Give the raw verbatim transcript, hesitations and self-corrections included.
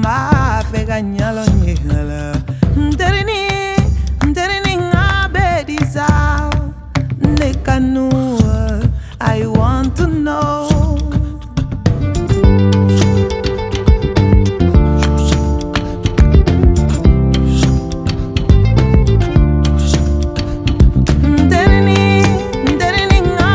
mba fega nyalo nyela Nterini, nterini nga bedisa Nekanu, ayu